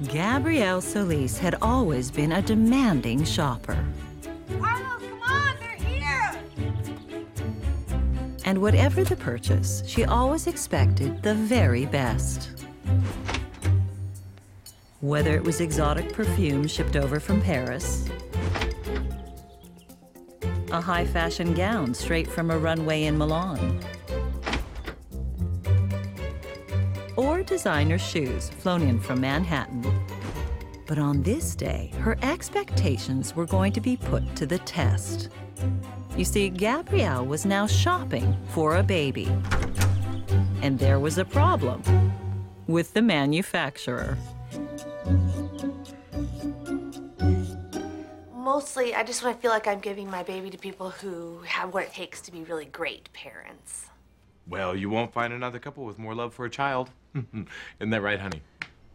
Gabrielle Solis had always been a demanding shopper. Carlos, come on, they're here! And whatever the purchase, she always expected the very best. Whether it was exotic perfume shipped over from Paris, a high-fashion gown straight from a runway in Milan, or designer shoes flown in from Manhattan. But on this day, her expectations were going to be put to the test. You see, Gabrielle was now shopping for a baby. And there was a problem with the manufacturer. Mostly, I just want to feel like I'm giving my baby to people who have what it takes to be really great parents. Well, you won't find another couple with more love for a child. Isn't that right, honey?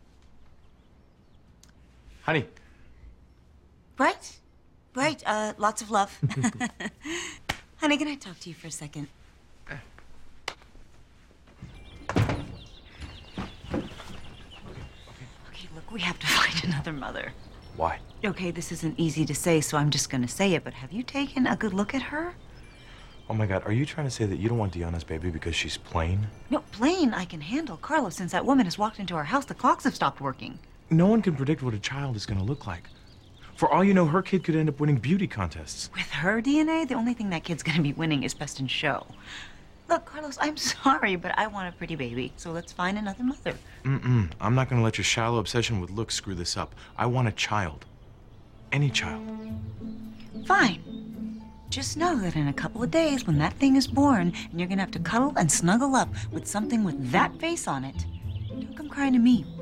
Honey. Right. Right. Lots of love. Honey, can I talk to you for a second? Okay, look, we have to find another mother. Why? Okay, this isn't easy to say, so I'm just gonna say it, but have you taken a good look at her? Oh my God, are you trying to say that you don't want Deanna's baby because she's plain? No, plain I can handle. Carlos, since that woman has walked into our house, the clocks have stopped working. No one can predict what a child is going to look like. For all you know, her kid could end up winning beauty contests. With her DNA, the only thing that kid's gonna be winning is Best in Show. Look, Carlos, I'm sorry, but I want a pretty baby, so let's find another mother. I'm not going to let your shallow obsession with looks screw this up. I want a child. Any child. Fine. Just know that in a couple of days, when that thing is born, and you're gonna have to cuddle and snuggle up with something with that face on it, don't come crying to me.